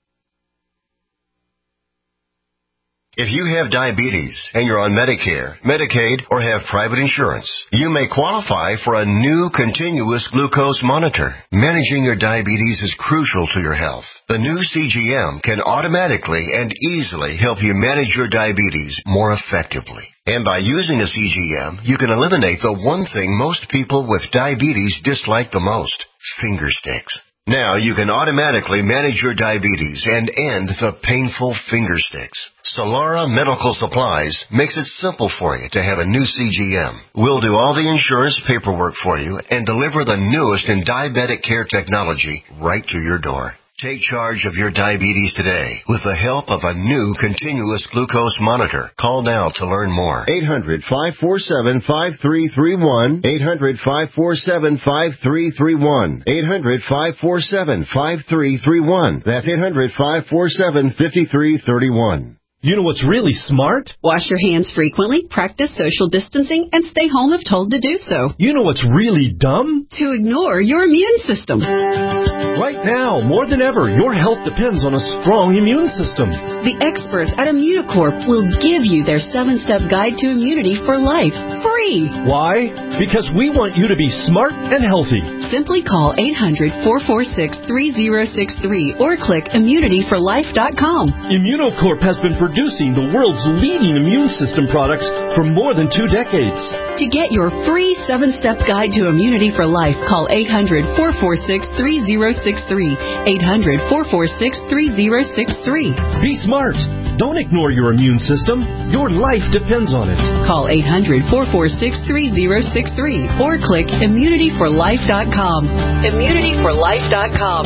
If you have diabetes and you're on Medicare, Medicaid, or have private insurance, you may qualify for a new continuous glucose monitor. Managing your diabetes is crucial to your health. The new C G M can automatically and easily help you manage your diabetes more effectively. And by using a C G M, you can eliminate the one thing most people with diabetes dislike the most: finger sticks. Now you can automatically manage your diabetes and end the painful finger sticks. Solara Medical Supplies makes it simple for you to have a new C G M. We'll do all the insurance paperwork for you and deliver the newest in diabetic care technology right to your door. Take charge of your diabetes today with the help of a new continuous glucose monitor. Call now to learn more. eight hundred, five four seven, five three three one. eight hundred, five four seven, five three three one. eight hundred, five four seven, five three three one. That's eight hundred, five four seven, five three three one. You know what's really smart? Wash your hands frequently, practice social distancing, and stay home if told to do so. You know what's really dumb? To ignore your immune system. Right now, more than ever, your health depends on a strong immune system. The experts at Immunicorp will give you their seven-step guide to immunity for life, free. Why? Because we want you to be smart and healthy. Simply call eight hundred, four four six, three zero six three or click immunity for life dot com. Immunicorp has been producing the world's leading immune system products for more than two decades. To get your free seven-step guide to immunity for life, call eight hundred, four four six, three zero six three. eight hundred, four four six, three zero six three. Be smart. Don't ignore your immune system. Your life depends on it. Call eight hundred, four four six, three zero six three or click immunity for life dot com. immunity for life dot com.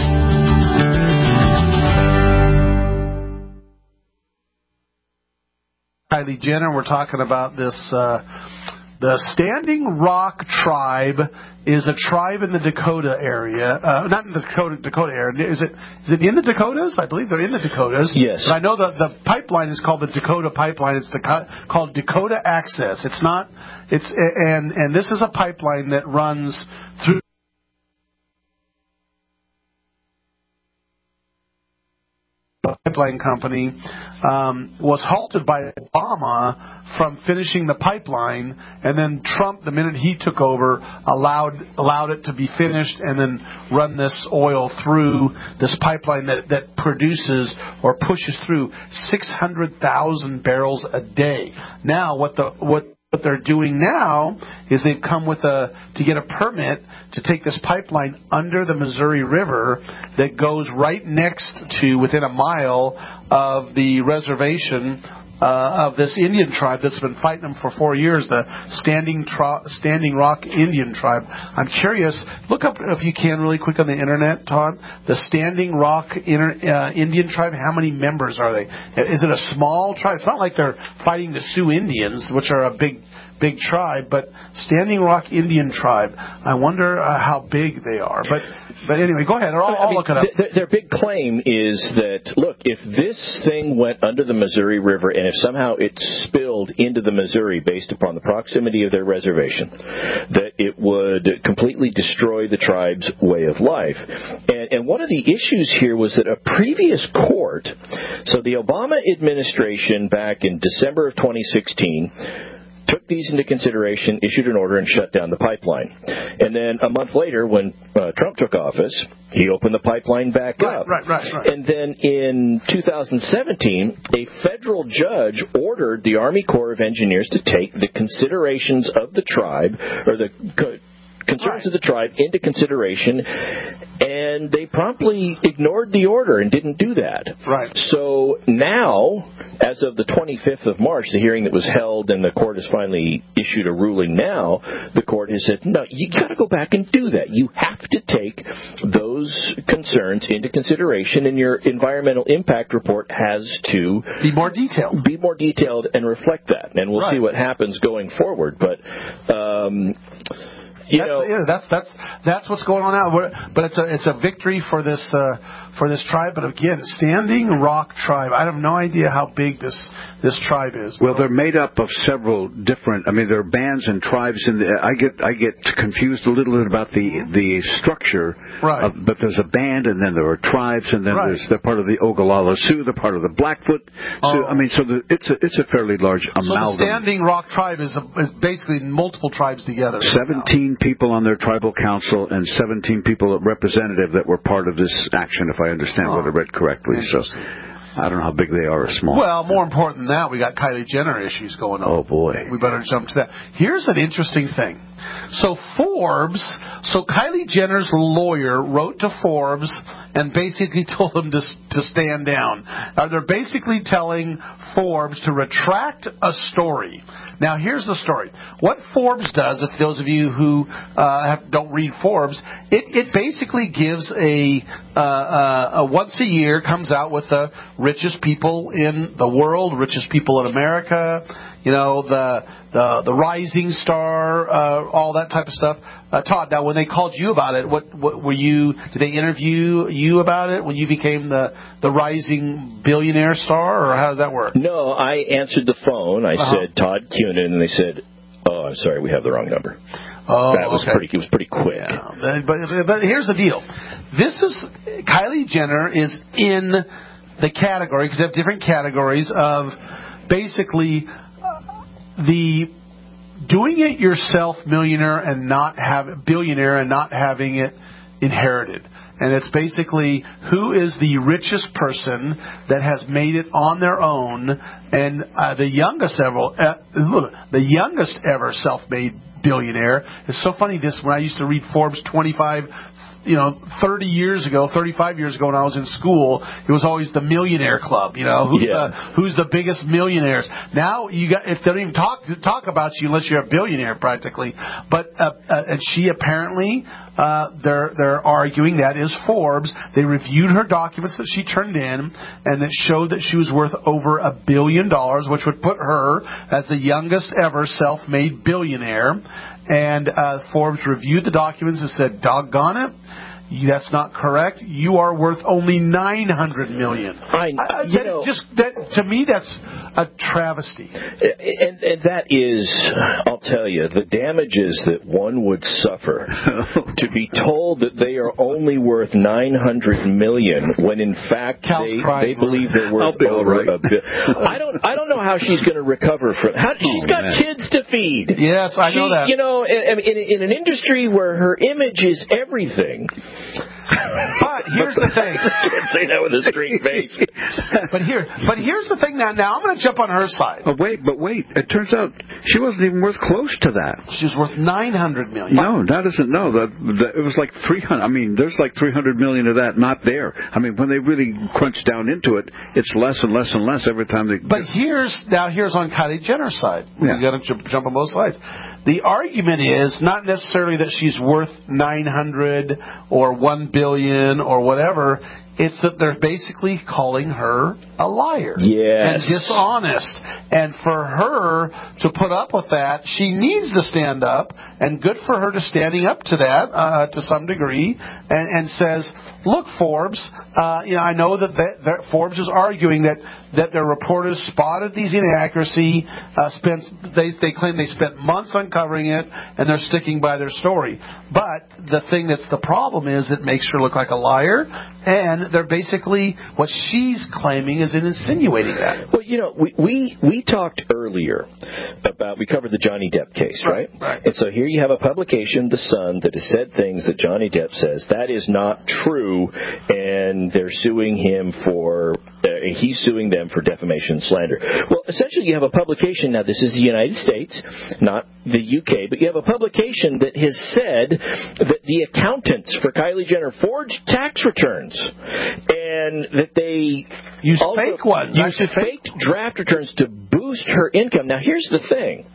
Kylie Jenner, we're talking about this. Uh, the Standing Rock tribe is a tribe in the Dakota area. Uh, not in the Dakota, Dakota area. Is it? Is it in the Dakotas? I believe they're in the Dakotas. Yes. But I know the the pipeline is called the Dakota Pipeline. It's the, called Dakota Access. It's not. It's and and this is a pipeline that runs through. Pipeline company um, was halted by Obama from finishing the pipeline, and then Trump, the minute he took over, allowed allowed it to be finished and then run this oil through this pipeline that, that produces or pushes through six hundred thousand barrels a day. Now, what the what what they're doing now is they've come with a to get a permit to take this pipeline under the Missouri River that goes right next to, within a mile of the reservation uh, of this Indian tribe that's been fighting them for four years, the Standing Tro- Standing Rock Indian tribe. I'm curious, look up if you can really quick on the internet, Todd, the Standing Rock Inter- uh, Indian tribe. How many members are they? Is it a small tribe? It's not like they're fighting the Sioux Indians, which are a big big tribe, but Standing Rock Indian tribe. I wonder uh, how big they are. But but anyway, go ahead. I'll, I'll I mean, look it up. Th- their big claim is that, look, if this thing went under the Missouri River and if somehow it spilled into the Missouri based upon the proximity of their reservation, that it would completely destroy the tribe's way of life. And, and one of the issues here was that a previous court, so the Obama administration back in December of twenty sixteen, took these into consideration, issued an order, and shut down the pipeline. And then a month later, when uh, Trump took office, he opened the pipeline back right, up. Right, right, right. And then in two thousand seventeen, a federal judge ordered the Army Corps of Engineers to take the considerations of the tribe, or the co- concerns right. of the tribe, into consideration, and they promptly ignored the order and didn't do that. Right. So now, as of the twenty-fifth of March, the hearing that was held and the court has finally issued a ruling now, the court has said, no, you got to go back and do that. You have to take those concerns into consideration, and your environmental impact report has to be more detailed. Be more detailed and reflect that. And we'll right. see what happens going forward. But um You that's, know, yeah, that's that's that's what's going on now. But it's a it's a victory for this uh, for this tribe. But again, Standing Rock tribe. I have no idea how big this this tribe is. Well, they're made up of several different. I mean, there are bands and tribes. In the, I get I get confused a little bit about the the structure. Right. Of, but there's a band, and then there are tribes, and then right. there's they're part of the Ogallala Sioux. They're part of the Blackfoot. Oh. So I mean, so the, it's a it's a fairly large amalgam. So the Standing Rock tribe is, a, is basically multiple tribes together. Seventeen people on their tribal council and seventeen people representative that were part of this action, if I understand oh. what I read correctly. So I don't know how big they are or small. Well, more important than that, we got Kylie Jenner issues going on. Oh, boy. We better jump to that. Here's an interesting thing. So Forbes, so Kylie Jenner's lawyer wrote to Forbes and basically told him to, to stand down. Uh, they're basically telling Forbes to retract a story. Now, here's the story. What Forbes does, if those of you who uh, have, don't read Forbes, it, it basically gives a, uh, uh, a once a year comes out with the richest people in the world, richest people in America, you know, the the, the rising star, uh, all that type of stuff. Uh, Todd, now when they called you about it, what, what were you? Did they interview you about it when you became the, the rising billionaire star, or how does that work? No, I answered the phone. I uh-huh. said Todd Cunin, and they said, "Oh, I'm sorry, we have the wrong number." Oh, that was okay. pretty. It was pretty quick. Yeah. But, but but here's the deal. This is Kylie Jenner is in the category, because they have different categories of basically the doing it yourself millionaire and not have billionaire and not having it inherited. And it's basically who is the richest person that has made it on their own, and uh, the youngest ever, uh, the youngest ever self-made billionaire. It's so funny. This when I used to read Forbes twenty-five. You know, thirty years ago, thirty-five years ago when I was in school, it was always the millionaire club. You know, who's yeah. the who's the biggest millionaires? Now you got if they don't even talk talk about you unless you're a billionaire practically. But uh, uh, and she apparently uh, they're they're arguing that is Forbes. They reviewed her documents that she turned in, and it showed that she was worth over a billion dollars, which would put her as the youngest ever self-made billionaire. And uh, Forbes reviewed the documents and said, doggone it, that's not correct. You are worth only nine hundred million dollars. I, I, you that know, just that, to me, that's a travesty. And, and that is, I'll tell you, the damages that one would suffer to be told that they are only worth nine hundred million dollars when in fact they, they believe they're worth over right. a billion. I don't, I don't know how she's going to recover from. How, she's oh, got man. kids to feed. Yes, I she, know that. You know, in, in, in an industry where her image is everything. But But here's the thing. Can't say that with a straight face. but here, but here's the thing. Now, now I'm going to jump on her side. Oh, wait, but wait. It turns out she wasn't even worth close to that. She was worth nine hundred million. No, that isn't. No, the, the, it was like three hundred. I mean, there's like three hundred million of that not there. I mean, when they really crunch down into it, it's less and less and less every time they. But here's now here's on Kylie Jenner's side. Yeah. You got to jump, jump on both sides. The argument is not necessarily that she's worth nine hundred or one billion or whatever. It's that they're basically calling her a liar. Yes. And dishonest. And for her to put up with that, she needs to stand up, and good for her to standing up to that uh, to some degree, and, and says, look, Forbes, uh, you know, I know that, that, that Forbes is arguing that, that their reporters spotted these inaccuracy, uh, spent, they, they claim they spent months uncovering it, and they're sticking by their story. But the thing that's the problem is it makes her look like a liar, and they're basically, what she's claiming is insinuating that. Well, you know, we, we, we talked earlier about, we covered the Johnny Depp case, right? Right, right? And so here you have a publication, The Sun, that has said things that Johnny Depp says. That is not true, and they're suing him for, uh, he's suing them for defamation and slander. Well, essentially you have a publication, now this is the United States, not the U K, but you have a publication that has said that the accountants for Kylie Jenner forged tax returns, and that they use also fake ones, use fake draft returns to boost her income. Now, here's the thing: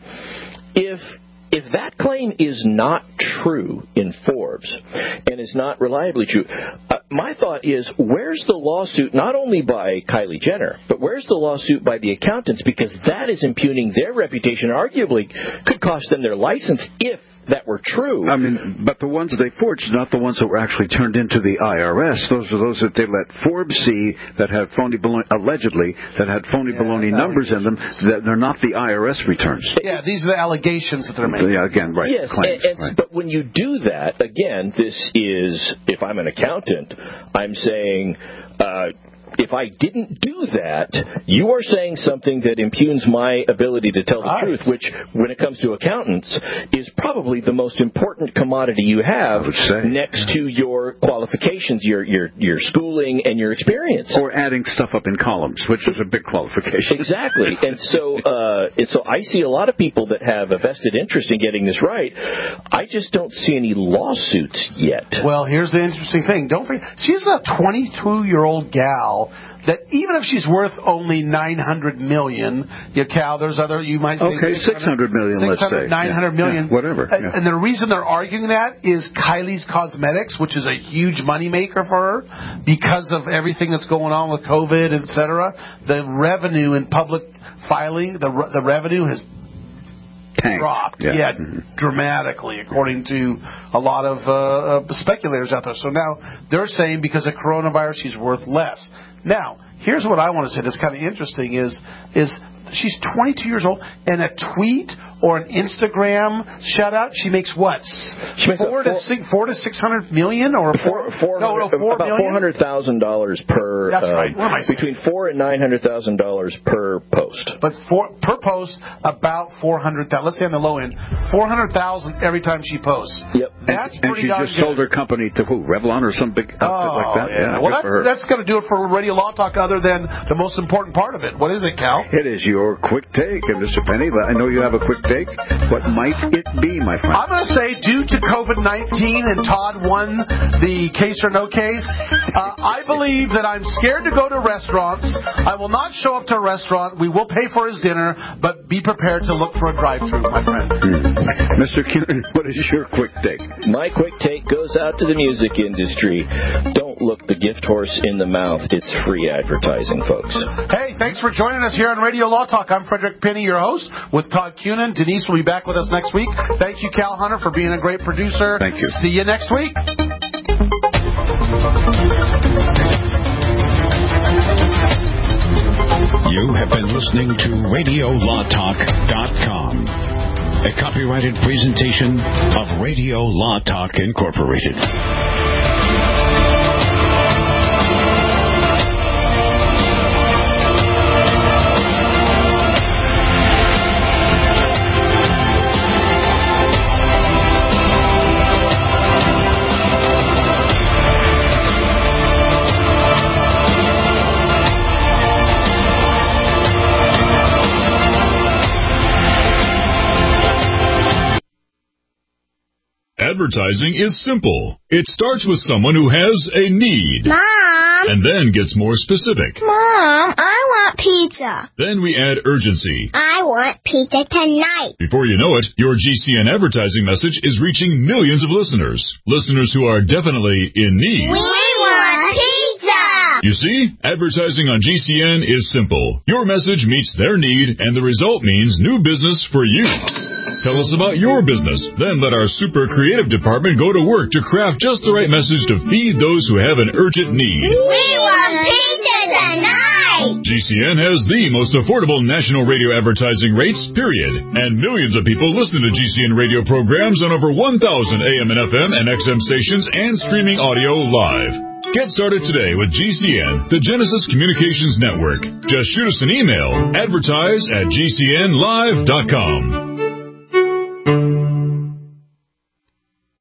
if if that claim is not true in Forbes and is not reliably true, uh, my thought is, where's the lawsuit not only by Kylie Jenner, but where's the lawsuit by the accountants? Because that is impugning their reputation, arguably could cost them their license if that were true. I mean, but the ones they forged, not the ones that were actually turned into the I R S. Those are those that they let Forbes see that had phony baloney, allegedly, that had phony Yeah, baloney numbers in them. That they're not the I R S returns. Yeah, these are the allegations that they're making. Yeah, again, right. Yes, claims, and, and, right. but when you do that, again, this is, if I'm an accountant, I'm saying, uh, if I didn't do that, you are saying something that impugns my ability to tell the right. truth, which, when it comes to accountants, is probably the most important commodity you have next yeah. to your qualifications, your, your your schooling, and your experience. Or adding stuff up in columns, which is a big qualification. Exactly. And so, uh, and so I see a lot of people that have a vested interest in getting this right. I just don't see any lawsuits yet. Well, here's the interesting thing. Don't forget, she's a twenty-two-year-old gal that even if she's worth only nine hundred million, you Cal, there's other, you might say okay, six hundred million, let's say. nine hundred yeah. million. Yeah, whatever. And, yeah. and the reason they're arguing that is Kylie's Cosmetics, which is a huge moneymaker for her because of everything that's going on with COVID, et cetera. The revenue in public filing, the the revenue has Tanked. dropped, yeah, yeah mm-hmm. dramatically, according to a lot of uh, uh, speculators out there. So now they're saying because of coronavirus, she's worth less. Now, here's what I want to say that's kind of interesting is is she's twenty-two years old, and a tweet or an Instagram shout out, she makes what? She makes four, four, to six, four to six hundred million, or four, four, no, no, four about million? four hundred thousand dollars per. That's right. Um, what am I saying? between four and nine hundred thousand dollars per post. But for, per post, about four hundred thousand. Let's say on the low end, four hundred thousand every time she posts. Yep. That's and pretty she darn just good. sold her company to who? Revlon or some big outfit oh, like that? Yeah. yeah well, that's, that's going to do it for Radio Law Talk, other than the most important part of it. What is it, Cal? It is your quick take, and Mister Penny. I know you have a quick take. What might it be, my friend? I'm going to say, due to COVID nineteen and Todd won the case or no case, uh, I believe that I'm scared to go to restaurants. I will not show up to a restaurant. We will pay for his dinner, but be prepared to look for a drive-thru, my friend. Hmm. Mister Kieran, what is your quick take? My quick take goes out to the music industry. Don't look the gift horse in the mouth. It's free advertising, folks. Hey, thanks for joining us here on Radio Law Talk. I'm Frederick Penny, your host, with Todd Cunin. Denise will be back with us next week. Thank you, Cal Hunter, for being a great producer. Thank you. See you next week. You have been listening to Radio Law Talk dot com, a copyrighted presentation of Radio Law Talk Incorporated. Advertising is simple. It starts with someone who has a need. Mom! And then gets more specific. Mom, I want pizza. Then we add urgency. I want pizza tonight. Before you know it, your G C N advertising message is reaching millions of listeners. Listeners who are definitely in need. We want pizza! You see, advertising on G C N is simple. Your message meets their need, and the result means new business for you. Tell us about your business. Then let our super creative department go to work to craft just the right message to feed those who have an urgent need. We want pizza tonight! G C N has the most affordable national radio advertising rates, period. And millions of people listen to G C N radio programs on over one thousand A M and F M and X M stations and streaming audio live. Get started today with G C N, the Genesis Communications Network. Just shoot us an email, advertise at G C N live dot com.